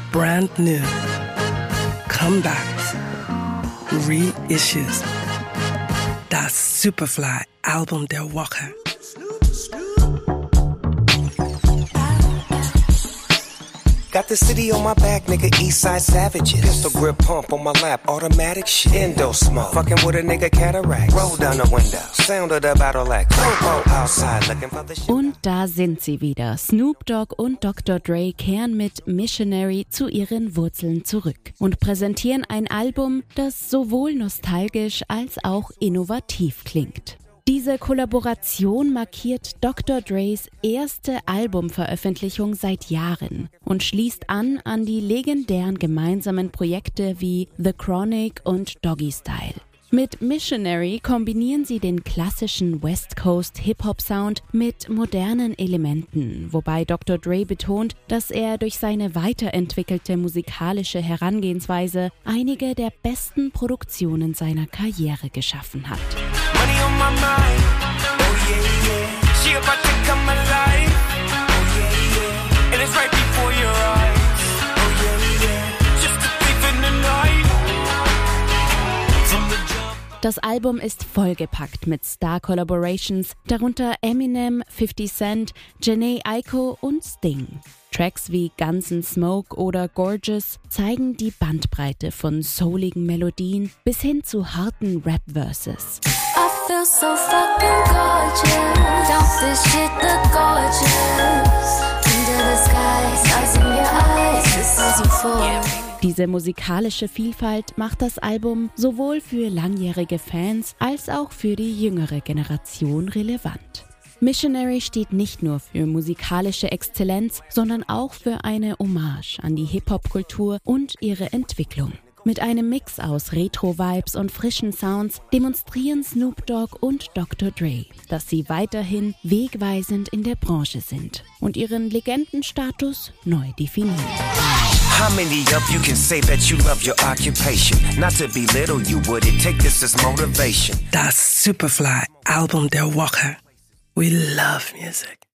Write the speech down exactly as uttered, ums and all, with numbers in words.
brand new, comebacks, reissues. Das Superfly-Album der Woche. Got the city on my back, nigga, Eastside Savages. Pistol grip pump on my lap, automatic shit. Endo smoke, fucking with a nigga cataract. Roll down the window, sound of the battle axe. Popo outside, looking for the shit. Und da sind sie wieder. Snoop Dogg und Doktor Dre kehren mit Missionary zu ihren Wurzeln zurück und präsentieren ein Album, das sowohl nostalgisch als auch innovativ klingt. Diese Kollaboration markiert Doktor Dres erste Albumveröffentlichung seit Jahren und schließt an an die legendären gemeinsamen Projekte wie The Chronic und Doggy Style. Mit Missionary kombinieren sie den klassischen West Coast Hip-Hop-Sound mit modernen Elementen, wobei Doktor Dre betont, dass er durch seine weiterentwickelte musikalische Herangehensweise einige der besten Produktionen seiner Karriere geschaffen hat. Money on my mind, oh yeah, yeah. She about to come alive, oh yeah, yeah. And it's right before your eyes, oh yeah, yeah. Just a thief in the night. From the jump. Das Album ist vollgepackt mit Star-Collaborations, darunter Eminem, fifty Cent, Jhené Aiko und Sting. Tracks wie Guns and Smoke oder Gorgeous zeigen die Bandbreite von souligen Melodien bis hin zu harten Rap-Verses. I feel so fucking gorgeous. Don't this shit look gorgeous? Under the sky, stars in your eyes, this is euphoria. Diese musikalische Vielfalt macht das Album sowohl für langjährige Fans als auch für die jüngere Generation relevant. Missionary steht nicht nur für musikalische Exzellenz, sondern auch für eine Hommage an die Hip-Hop-Kultur und ihre Entwicklung. Mit einem Mix aus Retro-Vibes und frischen Sounds demonstrieren Snoop Dogg und Doktor Dre, dass sie weiterhin wegweisend in der Branche sind und ihren Legendenstatus neu definieren. How many of you can say that you love your occupation? Not to belittle you, would it take this as motivation? Das Superfly-Album der Woche. We love music.